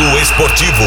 Giro Esportivo.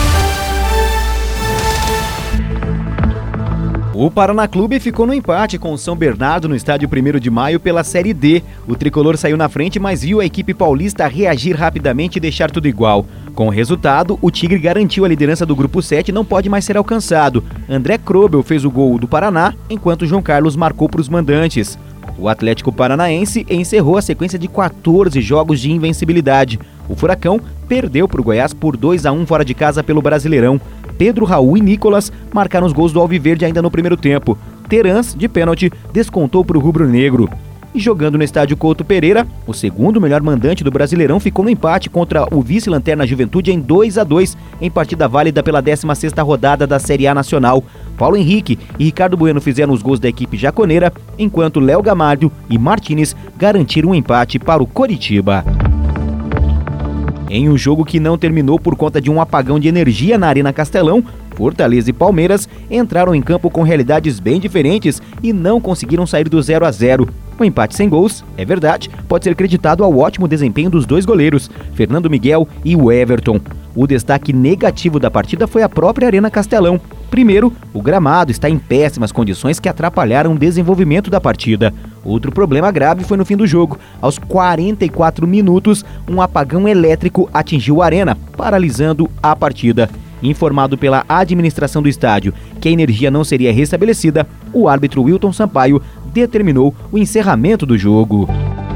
O Paraná Clube ficou no empate com o São Bernardo no estádio 1º de Maio pela Série D. O tricolor saiu na frente, mas viu a equipe paulista reagir rapidamente e deixar tudo igual. Com o resultado, o Tigre garantiu a liderança do Grupo 7 e não pode mais ser alcançado. André Krobel fez o gol do Paraná, enquanto João Carlos marcou para os mandantes. O Atlético Paranaense encerrou a sequência de 14 jogos de invencibilidade. O Furacão perdeu para o Goiás por 2-1 fora de casa pelo Brasileirão. Pedro, Raul e Nicolas marcaram os gols do Alviverde ainda no primeiro tempo. Terans, de pênalti, descontou para o rubro-negro. E jogando no estádio Couto Pereira, o segundo melhor mandante do Brasileirão ficou no empate contra o vice-lanterna Juventude em 2-2, em partida válida pela 16ª rodada da Série A Nacional. Paulo Henrique e Ricardo Bueno fizeram os gols da equipe jaconeira, enquanto Léo Gamalho e Martínez garantiram um empate para o Coritiba. Em um jogo que não terminou por conta de um apagão de energia na Arena Castelão, Fortaleza e Palmeiras entraram em campo com realidades bem diferentes e não conseguiram sair do 0-0. O empate sem gols, é verdade, pode ser creditado ao ótimo desempenho dos dois goleiros, Fernando Miguel e o Everton. O destaque negativo da partida foi a própria Arena Castelão. Primeiro, o gramado está em péssimas condições que atrapalharam o desenvolvimento da partida. Outro problema grave foi no fim do jogo. Aos 44 minutos, um apagão elétrico atingiu a arena, paralisando a partida. Informado pela administração do estádio que a energia não seria restabelecida, o árbitro Wilton Sampaio determinou o encerramento do jogo.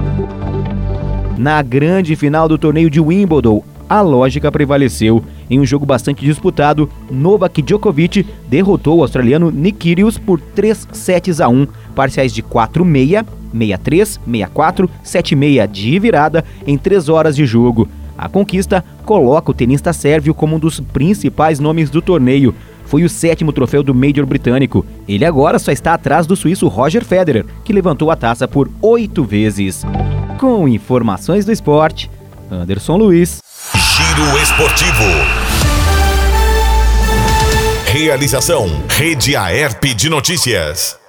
Na grande final do torneio de Wimbledon, a lógica prevaleceu. Em um jogo bastante disputado, Novak Djokovic derrotou o australiano Nick Kyrgios por 3-1, parciais de 4-6, 6-3, 6-4, 7-6 de virada em 3 horas de jogo. A conquista coloca o tenista sérvio como um dos principais nomes do torneio. Foi o 7º troféu do Major britânico. Ele agora só está atrás do suíço Roger Federer, que levantou a taça por 8 vezes. Com informações do esporte, Anderson Luiz. Giro Esportivo. Realização: Rede Aerp de Notícias.